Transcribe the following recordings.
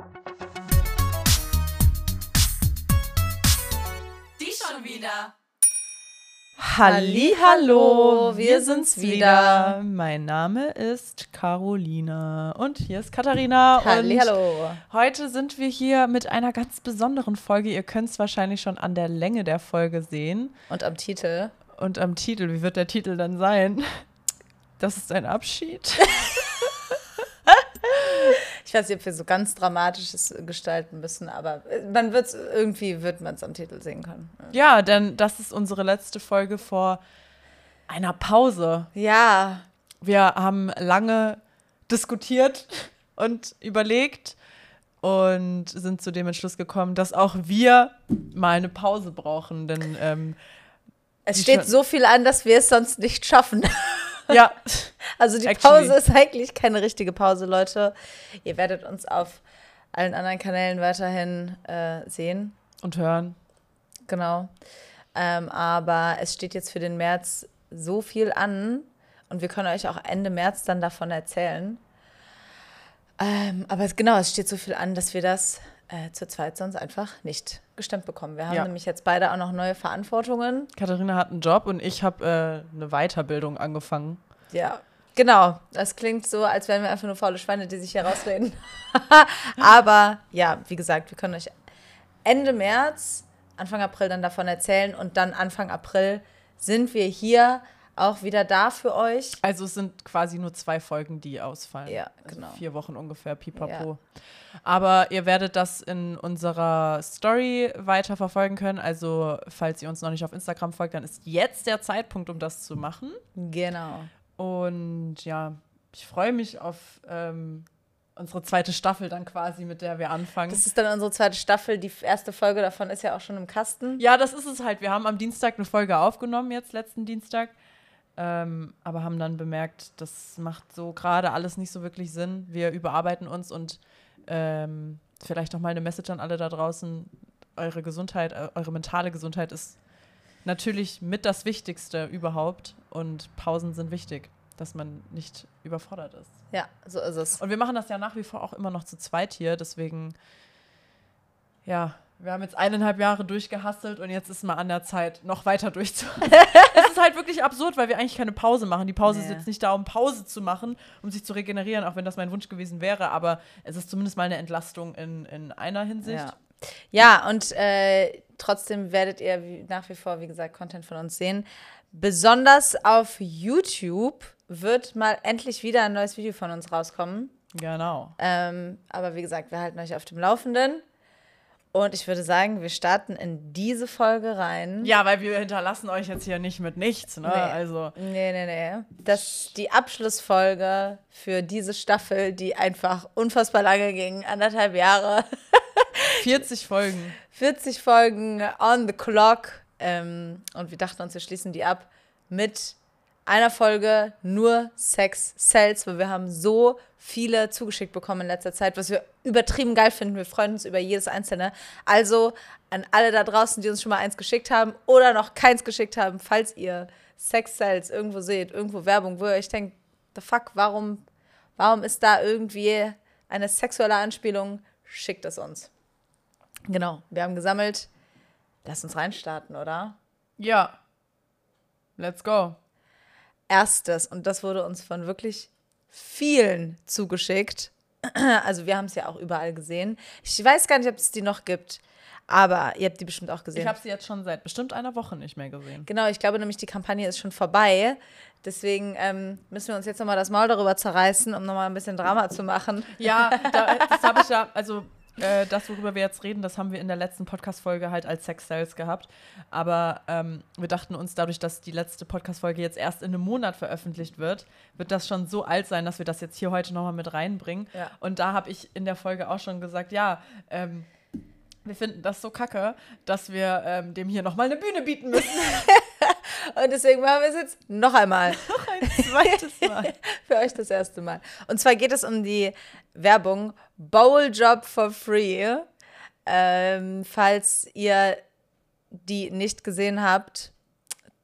Die schon wieder. Hallihallo, wir sind's wieder. Mein Name ist Carolina und hier ist Katharina. Hallihallo. Und heute sind wir hier mit einer ganz besonderen Folge. Ihr könnt es wahrscheinlich schon an der Länge der Folge sehen. Und am Titel. Und am Titel, wie wird der Titel dann sein? Das ist ein Abschied. Ich weiß nicht, ob wir so ganz Dramatisches gestalten müssen, aber man wird es am Titel sehen können. Ja, denn das ist unsere letzte Folge vor einer Pause. Ja. Wir haben lange diskutiert und überlegt und sind zu dem Entschluss gekommen, dass auch wir mal eine Pause brauchen, denn es steht so viel an, dass wir es sonst nicht schaffen. Ja. Also die Pause ist eigentlich keine richtige Pause, Leute. Ihr werdet uns auf allen anderen Kanälen weiterhin sehen. Und hören. Genau. Aber es steht jetzt für den März so viel an und wir können euch auch Ende März dann davon erzählen. Aber es steht so viel an, dass wir das zu zweit sonst einfach nicht gestemmt bekommen. Wir haben nämlich jetzt beide auch noch neue Verantwortungen. Katharina hat einen Job und ich habe eine Weiterbildung angefangen. Ja, genau. Das klingt so, als wären wir einfach nur faule Schweine, die sich hier rausreden. Aber ja, wie gesagt, wir können euch Ende März, Anfang April dann davon erzählen und dann Anfang April sind wir hier auch wieder da für euch. Also es sind quasi nur 2 Folgen, die ausfallen. Ja, genau. Also 4 Wochen ungefähr, pipapo. Ja. Aber ihr werdet das in unserer Story weiter verfolgen können. Also falls ihr uns noch nicht auf Instagram folgt, dann ist jetzt der Zeitpunkt, um das zu machen. Genau. Und ja, ich freue mich auf unsere zweite Staffel dann quasi, mit der wir anfangen. Das ist dann unsere zweite Staffel. Die erste Folge davon ist ja auch schon im Kasten. Ja, das ist es halt. Wir haben am Dienstag eine Folge aufgenommen, jetzt letzten Dienstag. Aber haben dann bemerkt, das macht so gerade alles nicht so wirklich Sinn. Wir überarbeiten uns und vielleicht noch mal eine Message an alle da draußen. Eure Gesundheit, eure mentale Gesundheit ist natürlich mit das Wichtigste überhaupt. Und Pausen sind wichtig, dass man nicht überfordert ist. Ja, so ist es. Und wir machen das ja nach wie vor auch immer noch zu zweit hier. Deswegen, ja, wir haben jetzt 1,5 Jahre durchgehustelt und jetzt ist mal an der Zeit, noch weiter durchzuhalten. Es ist halt wirklich absurd, weil wir eigentlich keine Pause machen. Die Pause ist jetzt nicht da, um Pause zu machen, um sich zu regenerieren, auch wenn das mein Wunsch gewesen wäre. Aber es ist zumindest mal eine Entlastung in einer Hinsicht. Ja, und trotzdem werdet ihr nach wie vor, wie gesagt, Content von uns sehen. Besonders auf YouTube wird mal endlich wieder ein neues Video von uns rauskommen. Genau. Aber wie gesagt, wir halten euch auf dem Laufenden. Und ich würde sagen, wir starten in diese Folge rein. Ja, weil wir hinterlassen euch jetzt hier nicht mit nichts, ne? Nee. Also. Nee. Das ist die Abschlussfolge für diese Staffel, die einfach unfassbar lange ging. 1,5 Jahre. 40 Folgen. 40 Folgen on the clock. Und wir dachten uns, wir schließen die ab mit einer Folge nur Sex Cells, weil wir haben so viele zugeschickt bekommen in letzter Zeit, was wir übertrieben geil finden. Wir freuen uns über jedes einzelne. Also an alle da draußen, die uns schon mal eins geschickt haben oder noch keins geschickt haben, falls ihr Sex Cells irgendwo seht, irgendwo Werbung, wo ihr euch denkt, the fuck, warum ist da irgendwie eine sexuelle Anspielung? Schickt es uns. Genau, wir haben gesammelt. Lass uns reinstarten, oder? Ja. Let's go. Erstes, und das wurde uns von wirklich vielen zugeschickt. Also wir haben es ja auch überall gesehen. Ich weiß gar nicht, ob es die noch gibt, aber ihr habt die bestimmt auch gesehen. Ich habe sie jetzt schon seit bestimmt einer Woche nicht mehr gesehen. Genau, ich glaube nämlich, die Kampagne ist schon vorbei. Deswegen müssen wir uns jetzt nochmal das Maul darüber zerreißen, um nochmal ein bisschen Drama zu machen. Ja, das habe ich ja, also das, worüber wir jetzt reden, das haben wir in der letzten Podcast-Folge halt als Sex Cells gehabt. Aber wir dachten uns, dadurch, dass die letzte Podcast-Folge jetzt erst in einem Monat veröffentlicht wird das schon so alt sein, dass wir das jetzt hier heute nochmal mit reinbringen. Ja. Und da habe ich in der Folge auch schon gesagt, ja, wir finden das so kacke, dass wir dem hier nochmal eine Bühne bieten müssen. Und deswegen machen wir es jetzt noch einmal. Noch ein zweites Mal. Für euch das erste Mal. Und zwar geht es um die Werbung Bowl Job for Free. Falls ihr die nicht gesehen habt,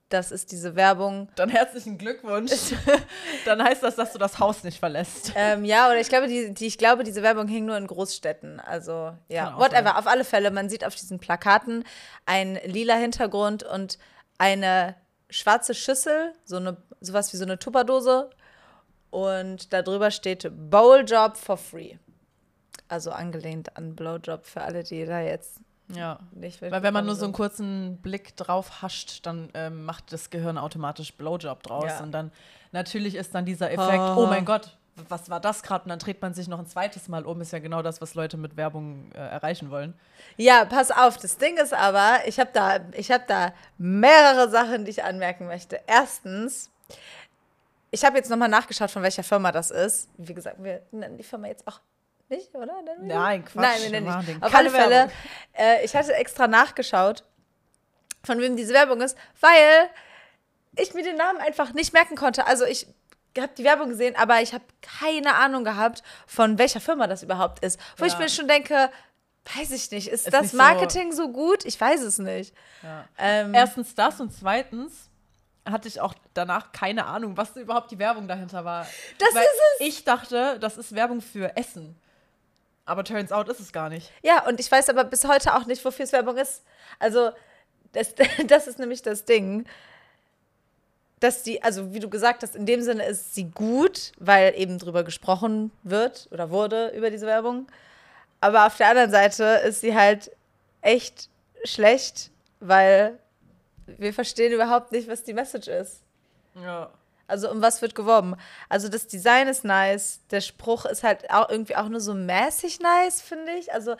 das ist diese Werbung. Dann herzlichen Glückwunsch. Dann heißt das, dass du das Haus nicht verlässt. Ja, oder ich glaube, diese Werbung hing nur in Großstädten. Also, ja, Kann auch whatever. sein. Auf alle Fälle, man sieht auf diesen Plakaten einen lila Hintergrund und eine schwarze Schüssel, sowas wie so eine Tupperdose. Und darüber steht Bowljob for free. Also angelehnt an Blowjob für alle, die da jetzt Ja. nicht Weil wenn man nur so einen kurzen Blick drauf hascht, dann macht das Gehirn automatisch Blowjob draus. Ja. Und dann natürlich ist dann dieser Effekt, oh mein Gott, was war das gerade? Und dann dreht man sich noch ein zweites Mal um. Ist ja genau das, was Leute mit Werbung erreichen wollen. Ja, pass auf, das Ding ist aber, ich hab da mehrere Sachen, die ich anmerken möchte. Erstens, ich habe jetzt nochmal nachgeschaut, von welcher Firma das ist. Wie gesagt, wir nennen die Firma jetzt auch nicht, oder? Nein, Quatsch. Nein, wir nennen wir machen nicht. denen Auf keine alle Fälle, Werbung. ich hatte extra nachgeschaut, von wem diese Werbung ist, weil ich mir den Namen einfach nicht merken konnte. Also ich habe die Werbung gesehen, aber ich habe keine Ahnung gehabt, von welcher Firma das überhaupt ist. Wo ich mir schon denke, weiß ich nicht, ist das nicht Marketing so gut? Ich weiß es nicht. Ja. Ähm, Erstens das und zweitens hatte ich auch danach keine Ahnung, was überhaupt die Werbung dahinter war. Das Weil ist es. Ich dachte, das ist Werbung für Essen. Aber turns out ist es gar nicht. Ja, und ich weiß aber bis heute auch nicht, wofür es Werbung ist. Also, das ist nämlich das Ding, dass also wie du gesagt hast, in dem Sinne ist sie gut, weil eben drüber gesprochen wird oder wurde über diese Werbung. Aber auf der anderen Seite ist sie halt echt schlecht, weil wir verstehen überhaupt nicht, was die Message ist. Ja. Also um was wird geworben? Also das Design ist nice, der Spruch ist halt auch irgendwie auch nur so mäßig nice, finde ich. Also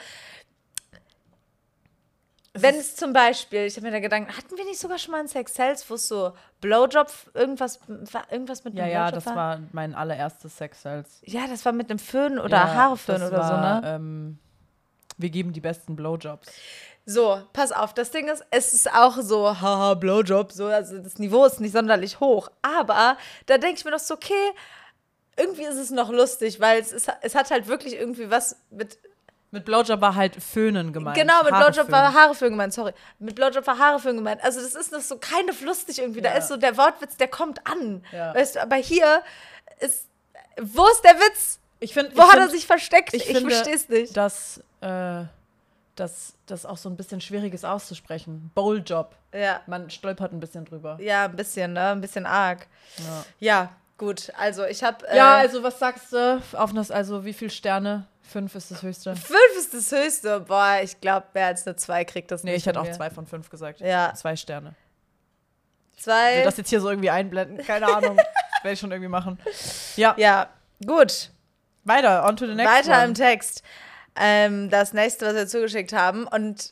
wenn es zum Beispiel, ich habe mir da Gedanken, hatten wir nicht sogar schon mal einen Sex Sales, wo es so Blowjob, irgendwas mit einem Ja, Blowjob das war mein allererstes Sex-Sales. Ja, das war mit einem Föhn oder Ja, Haareföhn das oder so, war, ne? Wir geben die besten Blowjobs. So, pass auf, das Ding ist, es ist auch so, haha, Blowjob, so, also das Niveau ist nicht sonderlich hoch. Aber da denke ich mir doch so, okay, irgendwie ist es noch lustig, weil es hat halt wirklich irgendwie was mit. Mit Blowjob war halt Föhnen gemeint. Genau, mit Blowjob war Haareföhn. Haareföhn gemeint, sorry. Mit Blowjob war Haareföhn gemeint. Also das ist noch so keine lustig irgendwie. Da Ja. ist so der Wortwitz, der kommt an. Ja. Weißt du, aber hier ist, wo ist der Witz? Wo hat er sich versteckt? Ich finde, verstehe es nicht. Dass das auch so ein bisschen schwierig ist auszusprechen. Bowljob. Ja. Man stolpert ein bisschen drüber. Ja, ein bisschen, ne? Ein bisschen arg. Ja, Ja, gut. Also ich habe. also was sagst du? Also wie viele Sterne? 5 ist das höchste. 5 ist das höchste. Boah, ich glaube, mehr als eine 2 kriegt das Nee, nicht. ich hätte von auch mir. 2 von 5 gesagt. Ja. 2 Sterne. Ich 2. will das jetzt hier so irgendwie einblenden. Keine Ahnung. Werde ich schon irgendwie machen. Ja, Ja, gut. weiter. On to the next Weiter one. im Text. Das nächste, was wir zugeschickt haben. Und.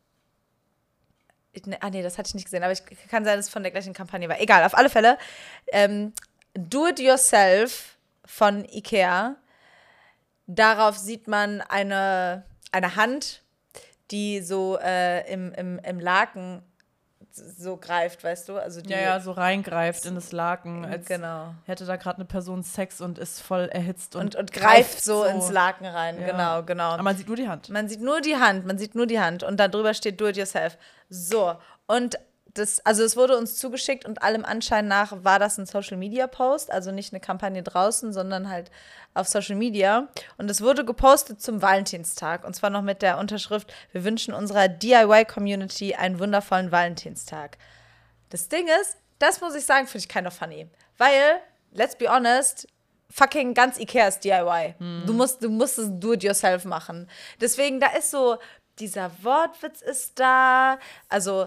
Nee, das hatte ich nicht gesehen. Aber kann sein, dass es von der gleichen Kampagne war. Egal, auf alle Fälle. Do It Yourself von Ikea. Darauf sieht man eine Hand, die so im Laken so greift, weißt du? Also die, Ja, so reingreift in das Laken, als genau. hätte da gerade eine Person Sex und ist voll erhitzt Und greift so ins Laken rein. Ja. Genau. Aber man sieht nur die Hand. Man sieht nur die Hand und da drüber steht Do It Yourself. So, und es wurde uns zugeschickt und allem Anschein nach war das ein Social-Media-Post, also nicht eine Kampagne draußen, sondern halt auf Social Media. Und es wurde gepostet zum Valentinstag und zwar noch mit der Unterschrift: Wir wünschen unserer DIY-Community einen wundervollen Valentinstag. Das Ding ist, das muss ich sagen, finde ich kind of funny, weil, let's be honest, fucking ganz Ikea ist DIY. Du musst es do-it-yourself machen. Deswegen, da ist so, dieser Wortwitz ist da, also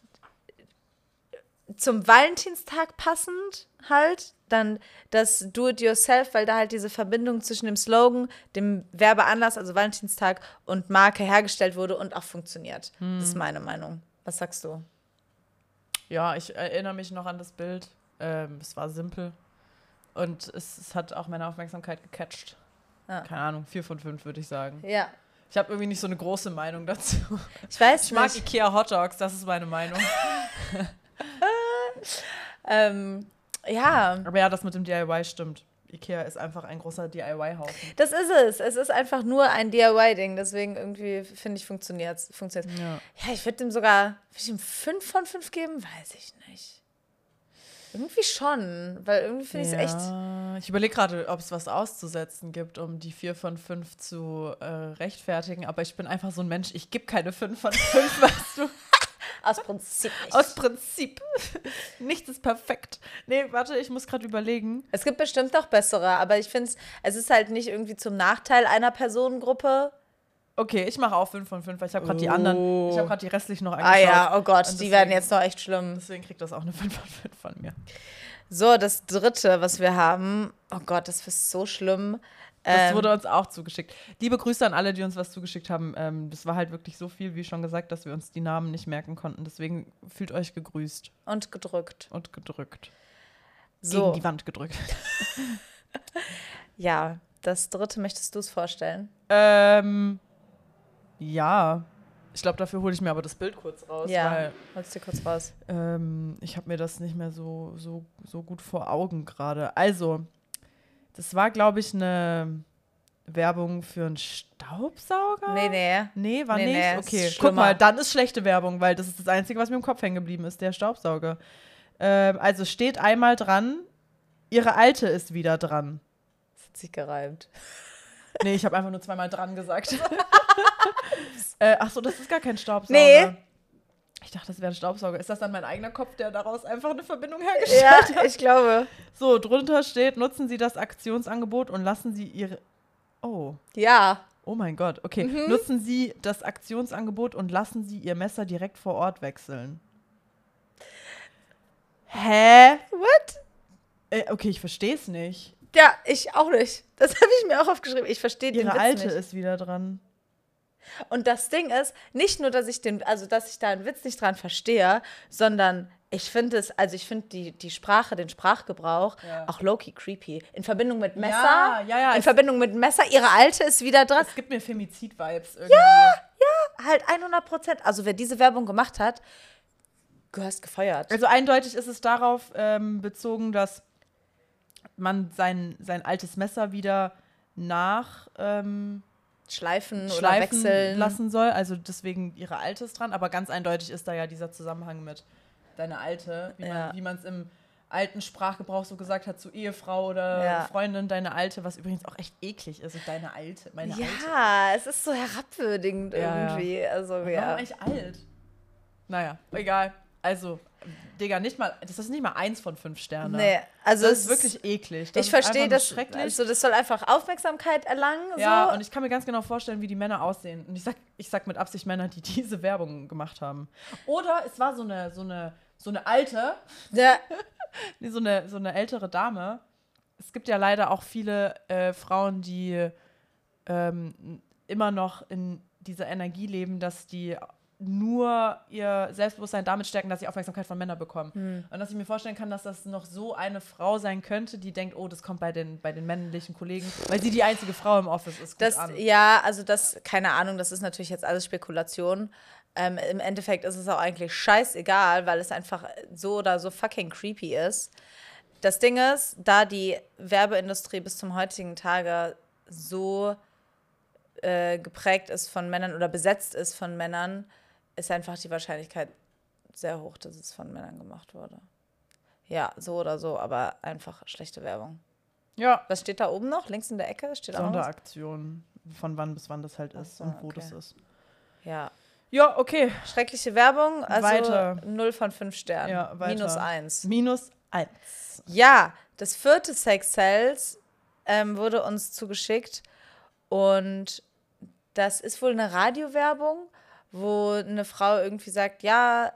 zum Valentinstag passend halt, dann das Do-it-yourself, weil da halt diese Verbindung zwischen dem Slogan, dem Werbeanlass, also Valentinstag, und Marke hergestellt wurde und auch funktioniert. Das ist meine Meinung. Was sagst du? Ja, ich erinnere mich noch an das Bild. Es war simpel. Und es hat auch meine Aufmerksamkeit gecatcht. Ja. Keine Ahnung, 4 von 5 würde ich sagen. Ja. Ich habe irgendwie nicht so eine große Meinung dazu. Ich weiß Ich mag nicht. Ikea Hotdogs, das ist meine Meinung. Ja, Aber ja, das mit dem DIY stimmt. Ikea ist einfach ein großer DIY-Haufen. das ist es. Es ist einfach nur ein DIY-Ding. Deswegen irgendwie, finde ich, funktioniert's. Ja. Ja, ich würde dem sogar 5 von 5 geben. Weiß ich nicht. Irgendwie schon, weil irgendwie finde ich es echt. Ich überlege gerade, ob es was auszusetzen gibt, um die 4 von 5 zu rechtfertigen. Aber ich bin einfach so ein Mensch, ich gebe keine 5 von 5, weißt du? Aus Prinzip nicht. Aus Prinzip. Nichts ist perfekt. Nee, warte, ich muss gerade überlegen. Es gibt bestimmt noch bessere, aber ich finde es ist halt nicht irgendwie zum Nachteil einer Personengruppe. Okay, ich mache auch 5 von 5, weil ich habe gerade die anderen, ich habe gerade die restlichen noch Ah angeschaut. ja, oh Gott, Und die werden jetzt noch echt schlimm. Deswegen kriegt das auch eine 5 von 5 von mir. So, das dritte, was wir haben, oh Gott, das ist so schlimm. Das wurde uns auch zugeschickt. Liebe Grüße an alle, die uns was zugeschickt haben. Das war halt wirklich so viel, wie schon gesagt, dass wir uns die Namen nicht merken konnten. Deswegen fühlt euch gegrüßt. Und gedrückt. Und gedrückt. So. Gegen die Wand gedrückt. Ja, das dritte möchtest du es vorstellen? Ja. Ich glaube, dafür hole ich mir aber das Bild kurz raus. Ja, Weil, hol's dir kurz raus. ich habe mir das nicht mehr so gut vor Augen gerade. Also, das war, glaube ich, eine Werbung für einen Staubsauger? Nee. Nee, war Nee, nicht? nee, Okay, ist guck schlimmer. mal, dann ist schlechte Werbung, weil das ist das Einzige, was mir im Kopf hängen geblieben ist, der Staubsauger. Also steht einmal dran, ihre Alte ist wieder dran. Das hat sich gereimt. Nee, ich habe einfach nur zweimal dran gesagt. Ach so, das ist gar kein Staubsauger. Nee. Ich dachte, das wäre ein Staubsauger. Ist das dann mein eigener Kopf, der daraus einfach eine Verbindung hergestellt hat? Ja, ich glaube. So, drunter steht, nutzen Sie das Aktionsangebot und lassen Sie Ihre... Oh. Ja. Oh mein Gott, okay. Nutzen Sie das Aktionsangebot und lassen Sie Ihr Messer direkt vor Ort wechseln. Hä? What? Okay, ich verstehe es nicht. Ja, ich auch nicht. Das habe ich mir auch aufgeschrieben. Ich verstehe den Ihre Witz Alte nicht. ist wieder dran. Und das Ding ist, nicht nur, dass ich dass ich da einen Witz nicht dran verstehe, sondern ich finde die Sprache, den Sprachgebrauch auch low-key creepy. In Verbindung mit Messer. Ja. In Verbindung mit Messer. Ihre Alte ist wieder dran. Es gibt mir Femizid-Vibes irgendwie. Halt 100%. Also wer diese Werbung gemacht hat, gehörst gefeuert. Also eindeutig ist es darauf bezogen, dass man sein altes Messer wieder Schleifen oder schleifen wechseln lassen soll. Also deswegen ihre Alte ist dran. Aber ganz eindeutig ist da ja dieser Zusammenhang mit deine Alte, wie man es im alten Sprachgebrauch so gesagt hat, zu Ehefrau oder Freundin, deine Alte, was übrigens auch echt eklig ist. Deine Alte, meine Alte. Ja, es ist so herabwürdigend irgendwie. Ja. Also, Warum eigentlich alt? Naja, egal. Also, Digga, das ist nicht mal 1 von 5 Sternen. Nee, also das ist wirklich eklig. Ich verstehe das. Schrecklich. Also, das soll einfach Aufmerksamkeit erlangen. Ja, so. und ich kann mir ganz genau vorstellen, wie die Männer aussehen. Und ich sag mit Absicht Männer, die diese Werbung gemacht haben. Oder es war so eine alte, Ja. so eine ältere Dame. Es gibt ja leider auch viele Frauen, die immer noch in dieser Energie leben, dass die nur ihr Selbstbewusstsein damit stärken, dass sie Aufmerksamkeit von Männern bekommen. Und dass ich mir vorstellen kann, dass das noch so eine Frau sein könnte, die denkt, oh, das kommt bei den männlichen Kollegen, weil sie die einzige Frau im Office ist. Gut an. Ja, also keine Ahnung, das ist natürlich jetzt alles Spekulation. Im Endeffekt ist es auch eigentlich scheißegal, weil es einfach so oder so fucking creepy ist. Das Ding ist, da die Werbeindustrie bis zum heutigen Tage so geprägt ist von Männern oder besetzt ist von Männern, ist einfach die Wahrscheinlichkeit sehr hoch, dass es von Männern gemacht wurde. Ja, so oder so, aber einfach schlechte Werbung. Ja. Was steht da oben noch? Links in der Ecke? Steht auch noch was? Sonderaktion, von wann bis wann das halt ist und wo das ist. Ja. Ja, okay. Schreckliche Werbung, also Weiter. 0 von 5 Sternen. Ja, weiter. -1. -1. Ja, das 4. Sex Cells wurde uns zugeschickt und das ist wohl eine Radiowerbung, wo eine Frau irgendwie sagt, ja,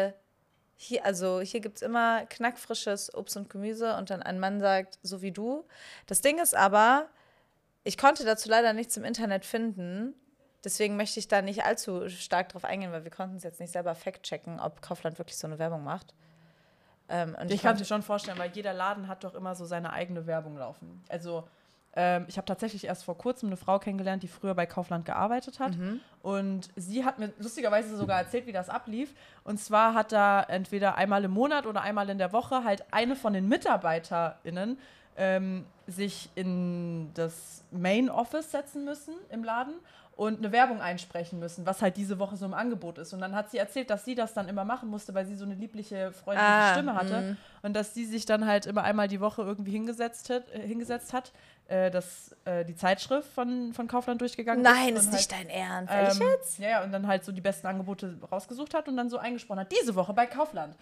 hier gibt es immer knackfrisches Obst und Gemüse und dann ein Mann sagt, so wie du. Das Ding ist aber, ich konnte dazu leider nichts im Internet finden, deswegen möchte ich da nicht allzu stark drauf eingehen, weil wir konnten es jetzt nicht selber fact-checken, ob Kaufland wirklich so eine Werbung macht. Und Ich kann mir schon vorstellen, weil jeder Laden hat doch immer so seine eigene Werbung laufen. Also ich habe tatsächlich erst vor kurzem eine Frau kennengelernt, die früher bei Kaufland gearbeitet hat. Und sie hat mir lustigerweise sogar erzählt, wie das ablief. Und zwar hat da entweder einmal im Monat oder einmal in der Woche halt eine von den MitarbeiterInnen sich in das Main Office setzen müssen im Laden und eine Werbung einsprechen müssen, was halt diese Woche so im Angebot ist. Und dann hat sie erzählt, dass sie das dann immer machen musste, weil sie so eine liebliche, freundliche Stimme hatte. Und dass sie sich dann halt immer einmal die Woche irgendwie hingesetzt hat, dass die Zeitschrift von Kaufland durchgegangen ist. Nein, ist und nicht halt, dein Ernst. Ehrlich jetzt? Ja, und dann halt so die besten Angebote rausgesucht hat und dann so eingesprochen hat. Diese Woche bei Kaufland.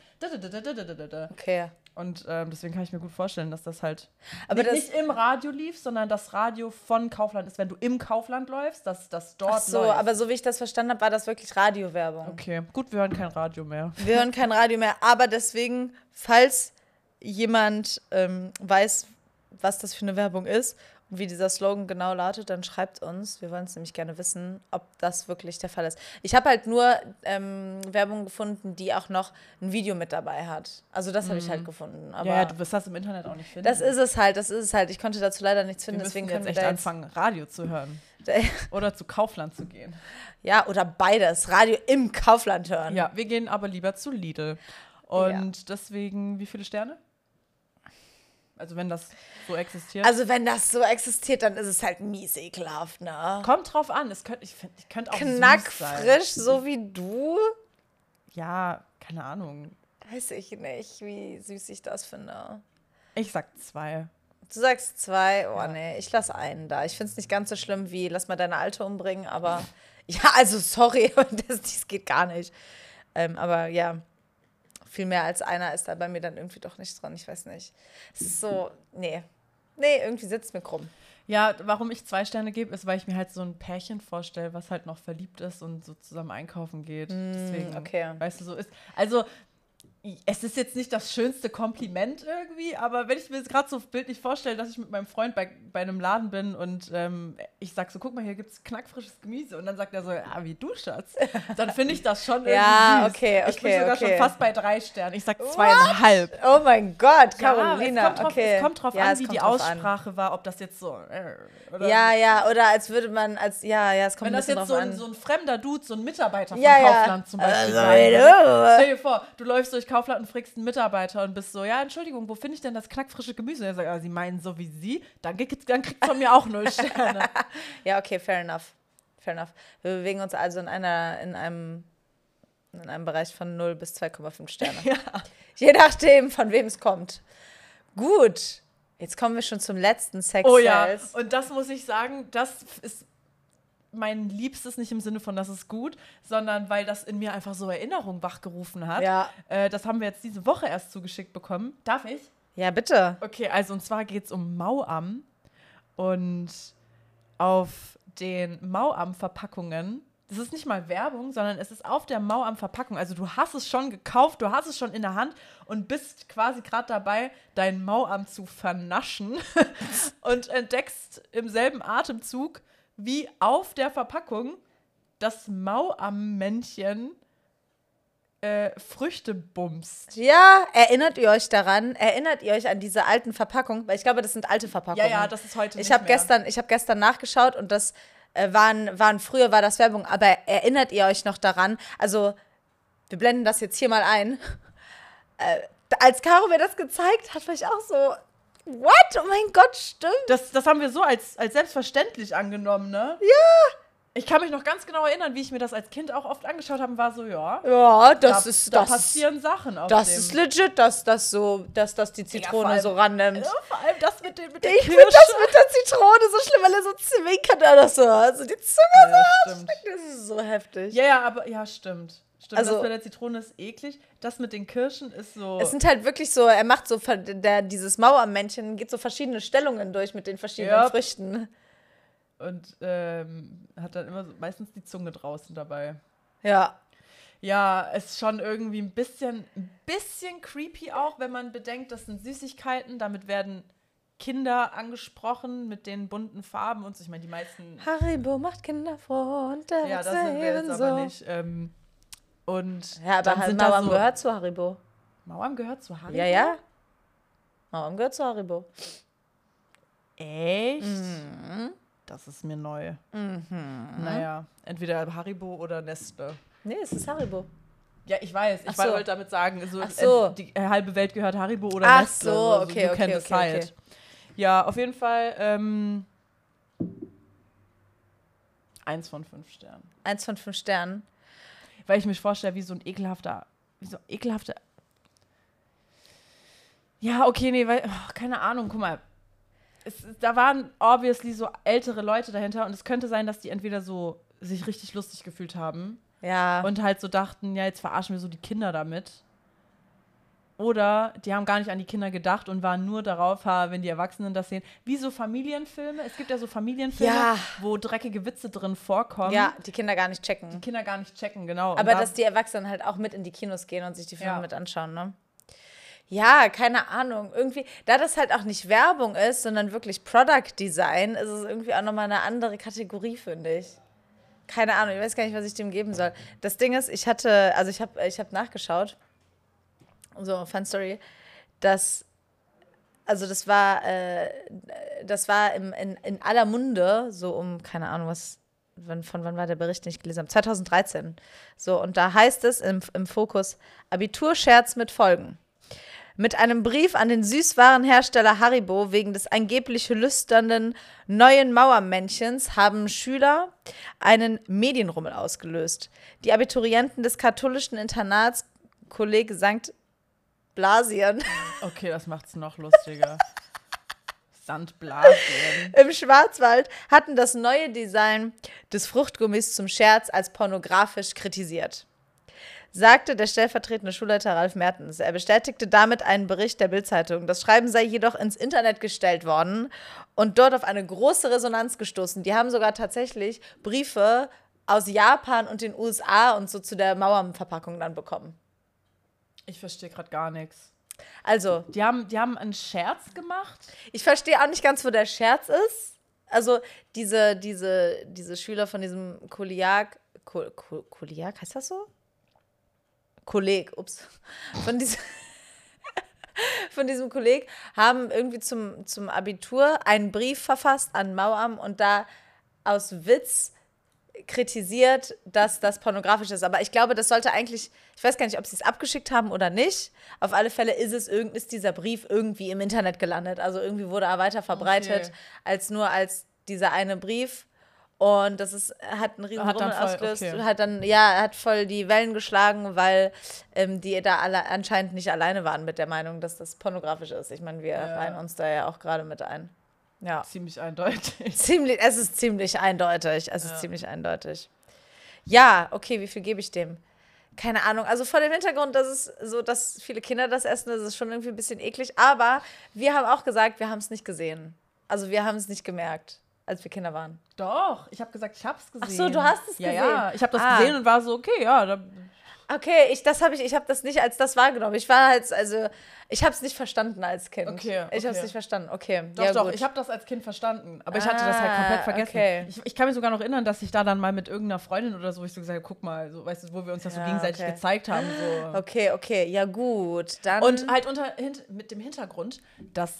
Okay. Und deswegen kann ich mir gut vorstellen, dass das halt Aber nicht im Radio lief, sondern das Radio von Kaufland ist, wenn du im Kaufland läufst, dass das dort Ach so, läuft. aber so wie ich das verstanden habe, war das wirklich Radiowerbung. Okay, gut, wir hören kein Radio mehr. Wir hören kein Radio mehr, aber deswegen, falls jemand weiß, was das für eine Werbung ist und wie dieser Slogan genau lautet, dann schreibt uns. Wir wollen es nämlich gerne wissen, ob das wirklich der Fall ist. Ich habe halt nur Werbung gefunden, die auch noch ein Video mit dabei hat. Also das habe ich halt gefunden. Aber Ja, du wirst das im Internet auch nicht finden. das ist es halt. Ich konnte dazu leider nichts finden, wir deswegen müssen können jetzt wir echt da anfangen, Radio zu hören. Oder zu Kaufland zu gehen. Ja, oder beides. Radio im Kaufland hören. Ja, wir gehen aber lieber zu Lidl. Und deswegen, wie viele Sterne? Also wenn das so existiert. Also wenn das so existiert, dann ist es halt mies ekelhaft, ne? Kommt drauf an. Ich könnte auch süß sein. Knackfrisch, so wie du? Ja, keine Ahnung. Weiß ich nicht, wie süß ich das finde. Ich sag 2. Du sagst 2, oh nee, ich lass einen da. Ich finde es nicht ganz so schlimm wie, lass mal deine Alte umbringen, aber ja, also sorry, das geht gar nicht. Aber ja, viel mehr als einer ist da bei mir dann irgendwie doch nicht dran, ich weiß nicht. Es ist so, nee, irgendwie sitzt mir krumm. Ja, warum ich 2 Sterne gebe, ist, weil ich mir halt so ein Pärchen vorstelle, was halt noch verliebt ist und so zusammen einkaufen geht. Deswegen, okay. weißt du, so ist. Also, es ist jetzt nicht das schönste Kompliment irgendwie, aber wenn ich mir gerade so bildlich vorstelle, dass ich mit meinem Freund bei einem Laden bin und ich sag so, guck mal, hier gibt's knackfrisches Gemüse und dann sagt er so, ja, wie du, Schatz, dann finde ich das schon irgendwie Ja, süß. okay, Ich bin sogar okay. schon fast bei 3 Sternen. Ich sag 2,5. Oh mein Gott, Ja, Carolina, es kommt drauf an, es wie kommt die drauf an. Aussprache war, ob das jetzt so oder Ja, oder als würde man, es kommt wenn ein das bisschen jetzt drauf so an. ein fremder Dude, so ein Mitarbeiter von Ja, ja. Kaufland zum Beispiel Also, sagen würde. hallo. Stell dir vor, du läufst durch Kaufland und fragst einen Mitarbeiter und bist so, ja, Entschuldigung, wo finde ich denn das knackfrische Gemüse? Er sagt, Sie meinen so wie Sie? Dann kriegt's von mir auch 0 Sterne. Ja, okay, fair enough. Wir bewegen uns also in einem Bereich von 0 bis 2,5 Sterne. Ja. Je nachdem, von wem es kommt. Gut, jetzt kommen wir schon zum letzten Sex Oh ja, Sales. und das muss ich sagen, das ist mein Liebstes, nicht im Sinne von, das ist gut, sondern weil das in mir einfach so Erinnerungen wachgerufen hat. Ja. Das haben wir jetzt diese Woche erst zugeschickt bekommen. Darf ich? Ja, bitte. Okay, also und zwar geht es um Mauam. Und auf den Mauam-Verpackungen, das ist nicht mal Werbung, sondern es ist auf der Mauam-Verpackung. Also du hast es schon gekauft, du hast es schon in der Hand und bist quasi gerade dabei, dein Mauam zu vernaschen und entdeckst im selben Atemzug, wie auf der Verpackung das Mauam-Männchen Früchte bumst. Ja, erinnert ihr euch daran? Erinnert ihr euch an diese alten Verpackungen? Weil ich glaube, das sind alte Verpackungen. Ja, das ist heute Ich nicht habe mehr. gestern nachgeschaut und das früher war das Werbung, aber erinnert ihr euch noch daran? Also, wir blenden das jetzt hier mal ein. Als Caro mir das gezeigt hat, war ich auch so, what? Oh mein Gott, stimmt. Das haben wir so als selbstverständlich angenommen, ne? Ja. Ich kann mich noch ganz genau erinnern, wie ich mir das als Kind auch oft angeschaut habe und war so, ja, Ja, da passieren Sachen auf das dem. ist legit, dass die Zitrone vor allem- so rannimmt. Ja, vor allem das mit der Ich Kirsche. finde das mit der Zitrone so schlimm, weil er so zwinkert oder so. Also die Zunge Ja, stimmt. das ist so heftig. Ja, aber ja, stimmt. Also- das mit der Zitrone ist eklig. Das mit den Kirschen ist so. Es sind halt wirklich so, er macht so, dieses Mauermännchen geht so verschiedene Stellungen durch mit den verschiedenen Ja. Früchten. Und hat dann immer so, meistens die Zunge draußen dabei. Ja. Ja, ist schon irgendwie ein bisschen creepy auch, wenn man bedenkt, das sind Süßigkeiten. Damit werden Kinder angesprochen mit den bunten Farben und so. Ich meine, die meisten. Haribo macht Kinder froh und der Ja, das Erwachsene sind wir jetzt ebenso. aber nicht. Und Ja, aber dann sind da Mauern so, gehört zu Haribo. Mauern gehört zu Haribo? Ja. Mauern gehört zu Haribo. Echt? Das ist mir neu. Naja, entweder Haribo oder Nestle. Nee, es ist Haribo. Ja, ich weiß. Ach Ich so. wollte damit sagen, so, Ach so. Die halbe Welt gehört Haribo oder Ach Nestle. so, Also, okay, you can okay, decide. okay. Ja, auf jeden Fall 1 von 5 Sternen. 1 von 5 Sternen. Weil ich mich vorstelle, wie so ekelhafter. Ja, okay, nee, weil, keine Ahnung, guck mal. Da waren obviously so ältere Leute dahinter und es könnte sein, dass die entweder so sich richtig lustig gefühlt haben Ja. und halt so dachten, ja, jetzt verarschen wir so die Kinder damit. Oder die haben gar nicht an die Kinder gedacht und waren nur darauf, wenn die Erwachsenen das sehen. Wie so Familienfilme. Es gibt ja so Familienfilme, wo dreckige Witze drin vorkommen. Ja, die Kinder gar nicht checken. Die Kinder gar nicht checken, genau. Aber dass die Erwachsenen halt auch mit in die Kinos gehen und sich die Filme mit anschauen, ne? Ja, keine Ahnung. Irgendwie, da das halt auch nicht Werbung ist, sondern wirklich Product Design, ist es irgendwie auch nochmal eine andere Kategorie, finde ich. Keine Ahnung, ich weiß gar nicht, was ich dem geben soll. Das Ding ist, ich hab nachgeschaut, so, Fun Story, das war in aller Munde, so um, keine Ahnung, von wann war der Bericht, den ich gelesen habe, 2013. So, und da heißt es im Fokus, Abiturscherz mit Folgen. Mit einem Brief an den Süßwarenhersteller Haribo wegen des angeblich lüsternden neuen Mauermännchens haben Schüler einen Medienrummel ausgelöst. Die Abiturienten des katholischen Internats Kolleg St. Blasien Okay, das macht's noch lustiger. St. Blasien. im Schwarzwald hatten das neue Design des Fruchtgummis zum Scherz als pornografisch kritisiert, sagte der stellvertretende Schulleiter Ralf Mertens. Er bestätigte damit einen Bericht der Bild-Zeitung. Das Schreiben sei jedoch ins Internet gestellt worden und dort auf eine große Resonanz gestoßen. Die haben sogar tatsächlich Briefe aus Japan und den USA und so zu der Mauerverpackung dann bekommen. Ich verstehe gerade gar nichts. Also, Die haben einen Scherz gemacht? ich verstehe auch nicht ganz, wo der Scherz ist. Also, diese Schüler von diesem Kolleg, heißt das so? Kolleg, ups. Von diesem Kolleg haben irgendwie zum Abitur einen Brief verfasst an Mauam und da aus Witz kritisiert, dass das pornografisch ist. Aber ich glaube, das sollte eigentlich, ich weiß gar nicht, ob sie es abgeschickt haben oder nicht. Auf alle Fälle ist dieser Brief irgendwie im Internet gelandet. Also irgendwie wurde er weiter verbreitet als dieser eine Brief. Und hat einen riesen Rummel ausgelöst. Okay. Hat voll die Wellen geschlagen, weil die da alle anscheinend nicht alleine waren mit der Meinung, dass das pornografisch ist. Ich meine, wir reihen uns da ja auch gerade mit ein. Ja. Ziemlich eindeutig. Es ist ziemlich eindeutig. Ja, okay, wie viel gebe ich dem? Keine Ahnung. Also vor dem Hintergrund, dass es so, dass viele Kinder das essen, ist es schon irgendwie ein bisschen eklig. Aber wir haben auch gesagt, wir haben es nicht gesehen. Also wir haben es nicht gemerkt, als wir Kinder waren. Doch, ich habe gesagt, ich habe es gesehen. Ach so, du hast es gesehen? Ja, ich habe das gesehen und war so, okay, ja. Okay, ich habe das nicht als das wahrgenommen. Ich habe es nicht verstanden als Kind. Okay. Ich habe es nicht verstanden. Okay. Doch, gut. ich habe das als Kind verstanden. Aber ich hatte das halt komplett vergessen. Okay. Ich kann mich sogar noch erinnern, dass ich da dann mal mit irgendeiner Freundin oder so, ich so gesagt habe, guck mal, so, weißt du, wo wir uns das so gegenseitig gezeigt haben. So. Okay, ja gut. Dann Und halt mit dem Hintergrund, dass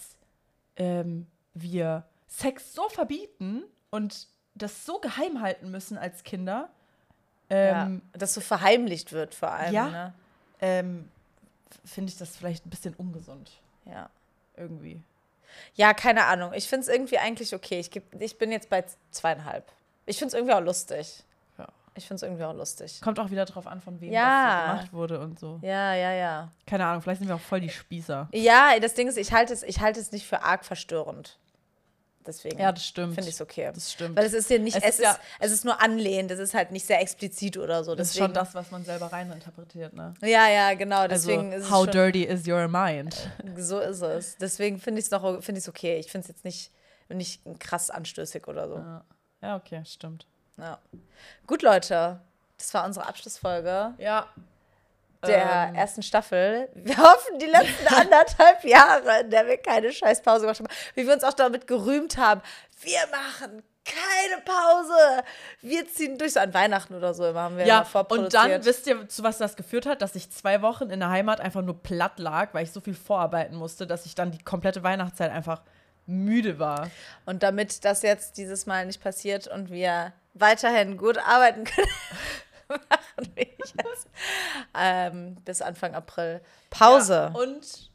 wir Sex so verbieten und das so geheim halten müssen als Kinder. dass so verheimlicht wird vor allem. Ja. Ne? Finde ich das vielleicht ein bisschen ungesund. Ja. Irgendwie. Ja, keine Ahnung. Ich finde es irgendwie eigentlich okay. Ich bin jetzt bei 2,5. Ich finde es irgendwie auch lustig. Ja. Ich finde es irgendwie auch lustig. Kommt auch wieder drauf an, von wem Ja. das so gemacht wurde und so. Ja. Keine Ahnung, vielleicht sind wir auch voll die Spießer. Ja, das Ding ist, ich halte es nicht für arg verstörend. Deswegen Ja, das stimmt. finde ich es okay. Das stimmt. Weil es ist ja nicht, Es es ist nur anlehnend, es ist halt nicht sehr explizit oder so. Das ist schon das, was man selber reininterpretiert, ne? Ja, genau. Deswegen ist es how schon, dirty is your mind? so ist es. Deswegen finde ich es okay. Ich finde es jetzt nicht krass anstößig oder so. Ja, okay, stimmt. Ja. Gut, Leute. Das war unsere Abschlussfolge Ja. der ersten Staffel. Wir hoffen, die letzten 1,5 Jahre, in der wir keine Scheißpause gemacht haben, wie wir uns auch damit gerühmt haben, wir machen keine Pause. Wir ziehen durch, so an Weihnachten oder so immer haben wir immer vorproduziert. Und dann, wisst ihr, zu was das geführt hat? Dass ich 2 Wochen in der Heimat einfach nur platt lag, weil ich so viel vorarbeiten musste, dass ich dann die komplette Weihnachtszeit einfach müde war. Und damit das jetzt dieses Mal nicht passiert und wir weiterhin gut arbeiten können, machen wir jetzt bis Anfang April Pause. Ja, und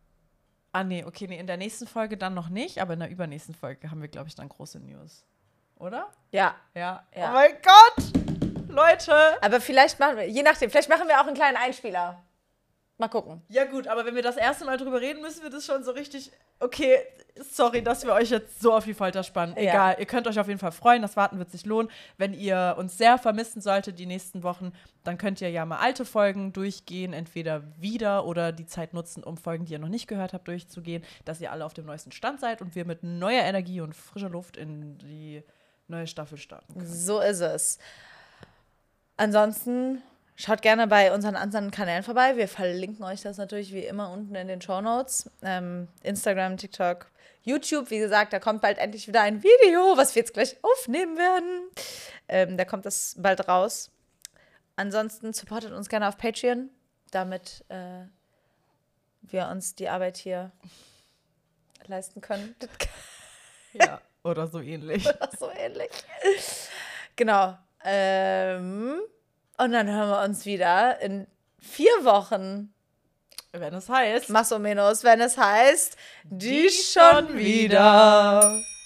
in der nächsten Folge dann noch nicht, aber in der übernächsten Folge haben wir, glaube ich, dann große News. oder? Ja. Ja. Ja. Oh mein Gott! Leute! Aber vielleicht machen wir, je nachdem, vielleicht machen wir auch einen kleinen Einspieler. Mal gucken. Ja gut, aber wenn wir das erste Mal drüber reden, müssen wir das schon so richtig, okay, sorry, dass wir euch jetzt so auf die Folter spannen. Ja. Egal, ihr könnt euch auf jeden Fall freuen, das Warten wird sich lohnen. Wenn ihr uns sehr vermissen solltet die nächsten Wochen, dann könnt ihr ja mal alte Folgen durchgehen, entweder wieder oder die Zeit nutzen, um Folgen, die ihr noch nicht gehört habt, durchzugehen, dass ihr alle auf dem neuesten Stand seid und wir mit neuer Energie und frischer Luft in die neue Staffel starten können. So ist es. Ansonsten schaut gerne bei unseren anderen Kanälen vorbei. Wir verlinken euch das natürlich wie immer unten in den Shownotes. Instagram, TikTok, YouTube. Wie gesagt, da kommt bald endlich wieder ein Video, was wir jetzt gleich aufnehmen werden. Da kommt das bald raus. Ansonsten supportet uns gerne auf Patreon, damit wir uns die Arbeit hier leisten können. Ja, oder so ähnlich. So ähnlich. Genau. Und dann hören wir uns wieder in 4 Wochen. Wenn es heißt, Más o menos, wenn es heißt, die schon wieder.